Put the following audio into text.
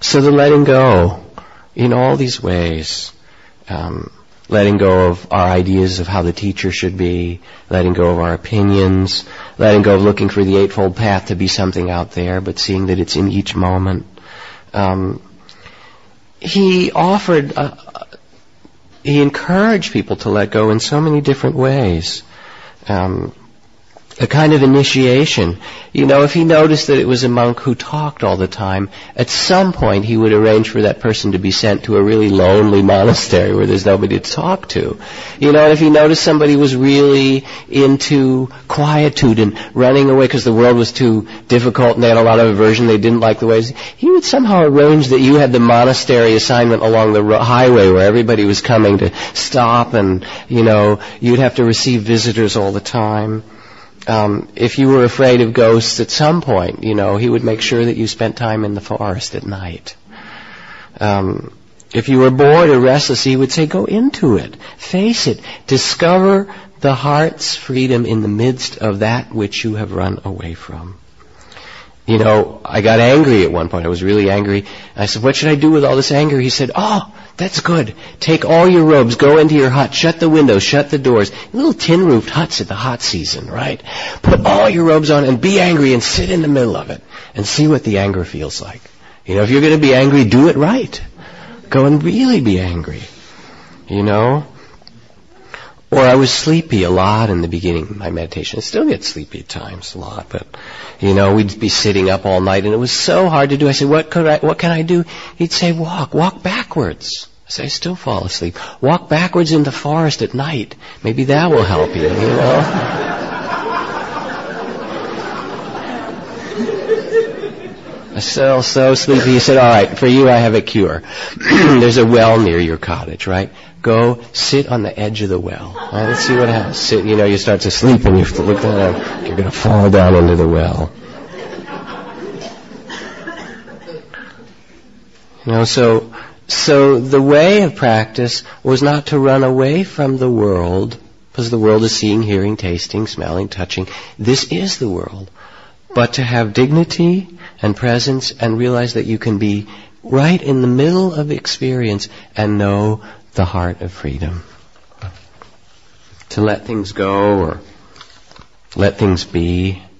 So the letting go in all these ways, letting go of our ideas of how the teacher should be, letting go of our opinions, letting go of looking for the Eightfold Path to be something out there, but seeing that it's in each moment. He encouraged people to let go in so many different ways. A kind of initiation. If he noticed that it was a monk who talked all the time, at some point he would arrange for that person to be sent to a really lonely monastery where there's nobody to talk to. And if he noticed somebody was really into quietude and running away because the world was too difficult and they had a lot of aversion, they didn't like the ways, he would somehow arrange that you had the monastery assignment along the highway where everybody was coming to stop and, you'd have to receive visitors all the time. If you were afraid of ghosts at some point, he would make sure that you spent time in the forest at night. If you were bored or restless, he would say, go into it, face it, discover the heart's freedom in the midst of that which you have run away from. I got angry at one point. I was really angry. I said, what should I do with all this anger? He said, that's good. Take all your robes, go into your hut, shut the windows, shut the doors. Little tin-roofed huts at the hot season, right? Put all your robes on and be angry and sit in the middle of it and see what the anger feels like. If you're going to be angry, do it right. Go and really be angry, Or I was sleepy a lot in the beginning of my meditation. I still get sleepy at times, a lot, but, we'd be sitting up all night and it was so hard to do. I said, what can I do? He'd say, walk backwards. I say, I still fall asleep. Walk backwards in the forest at night. Maybe that will help you, I was so sleepy. He said, all right, for you I have a cure. There's a well near your cottage, right? Go sit on the edge of the well. All right, let's see what happens. Sit, you start to sleep and you have to look down. You're going to fall down into the well. So the way of practice was not to run away from the world, because the world is seeing, hearing, tasting, smelling, touching. This is the world. But to have dignity and presence and realize that you can be right in the middle of experience and know the heart of freedom. To let things go or let things be.